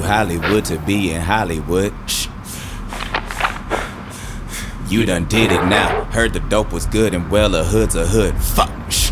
Hollywood to be in Hollywood. Shh. You done did it now. Heard the dope was good and well, a hood's a hood. Fuck. Shh.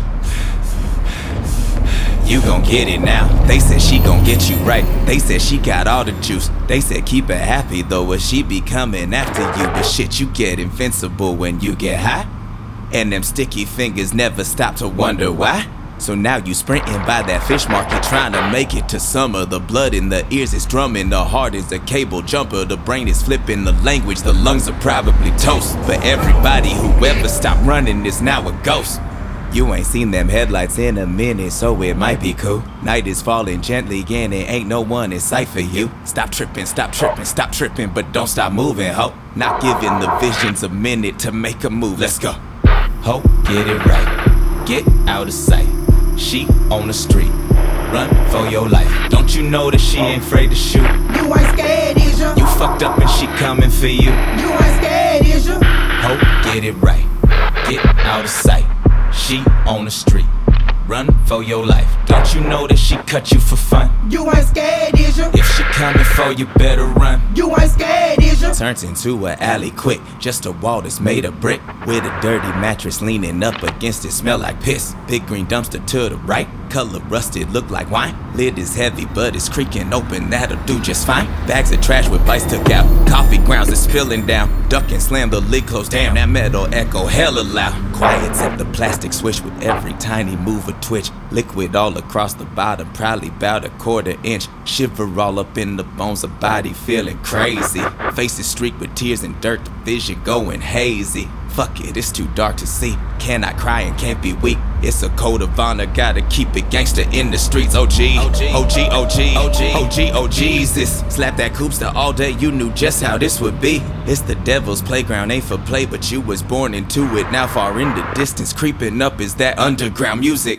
You gon' get it now. They said she gon' get you right. They said she got all the juice. They said keep her happy though, or she be coming after you. But shit, you get invincible when you get high. And them sticky fingers never stop to wonder why. So now you sprinting by that fish market, trying to make it to summer. The blood in the ears is drumming, the heart is a cable jumper. The brain is flipping the language, the lungs are probably toast. But everybody who ever stopped running is now a ghost. You ain't seen them headlights in a minute, so it might be cool. Night is falling gently and it ain't no one in sight for you. Stop tripping, stop tripping, stop tripping, but don't stop moving, ho. Not giving the visions a minute to make a move, let's go. Ho, get it right, get out of sight. She on the street, run for your life. Don't you know that she ain't afraid to shoot? You ain't scared, is ya? You fucked up and she coming for you. You ain't scared, is ya? Ho, get it right, get out of sight. She on the street, run for your life. Don't you know that she cut you for fun? You ain't scared, is ya? If she coming for you, better run. You ain't scared, is ya? Turns into an alley quick, just a wall that's made of brick. With a dirty mattress leaning up against it, smell like piss. Big green dumpster to the right, color rusted, look like wine. Lid is heavy, but it's creaking open, that'll do just fine. Bags of trash with bites took out, coffee grounds is spilling down. Duck and slam the lid closed down, that metal echo hella loud. Quiet except the plastic swish with every tiny move or twitch. Liquid all across the bottom, probably about a quarter inch. Shiver all up in the bones, a body feeling crazy. Faces streaked with tears and dirt, the vision going hazy. Fuck it, it's too dark to see. Cannot cry and can't be weak. It's a code of honor, gotta keep it gangster in the streets. OG, OG, OG, OG, OG, oh Jesus. Slap that coopster all day, you knew just how this would be. It's the devil's playground, ain't for play, but you was born into it. Now far in the distance, creeping up is that underground music.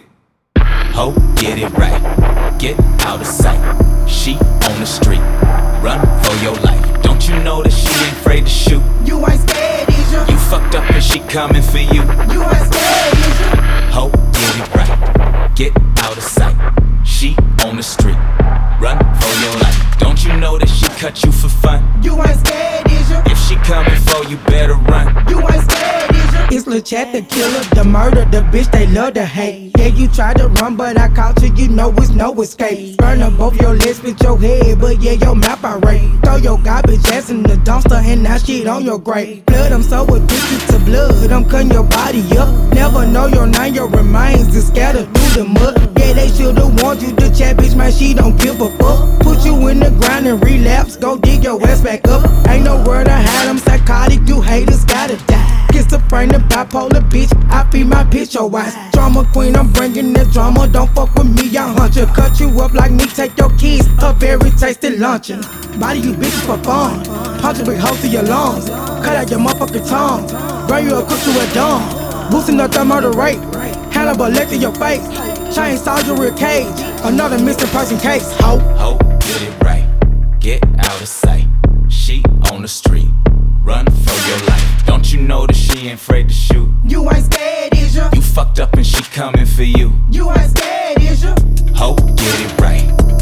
Ho, get it right, get out of sight. She on the street, run for your life. Don't you know that she ain't afraid to shoot? You ain't scared, is ya? You fucked up and she coming for you. You ain't scared, is ya? Ho, get it right, get out of sight. She on the street, run for your life. Don't you know that she cut you for fun? You ain't scared, is ya? If she coming for you, better run. You ain't scared, is ya? It's Lil Chat the killer, the murder, the bitch they love to hate. Yeah, you tried to run, but I caught you, you know it's no escape. Burn up both your legs with your head, but yeah, your mouth I rate. Throw your garbage ass in the dumpster and now shit on your grave. Blood, I'm so addicted to blood, I'm cutting your body up. Never know your name, your remains is scattered through the mud. Yeah, they should've warned you, the chat bitch, man, she don't give a fuck. Put you in the ground and relapse, go dig your ass back up. Ain't no word I had, I'm psychotic, you haters gotta die. Schizophrenic, bipolar bitch, I feed my bitch your eyes. Drama queen, I'm bringing the drama, don't fuck with me, I hunt you. Cut you up like me, take your kids, a very tasty luncheon. Body you bitches for fun, punch a big hole to your lungs. Cut out your motherfucking tongue, burn you a cook to a dumb. Boosting up the murder rate, Hannibal Lecter your face. Chainsaw your real cage, another missing person case. Ho, ho, get it right, get out of sight. She on the street, run for your life. Don't you know that she ain't afraid to shoot? You ain't scared, is ya? You fucked up and she coming for you. You ain't scared, is ya? Ho, get it right,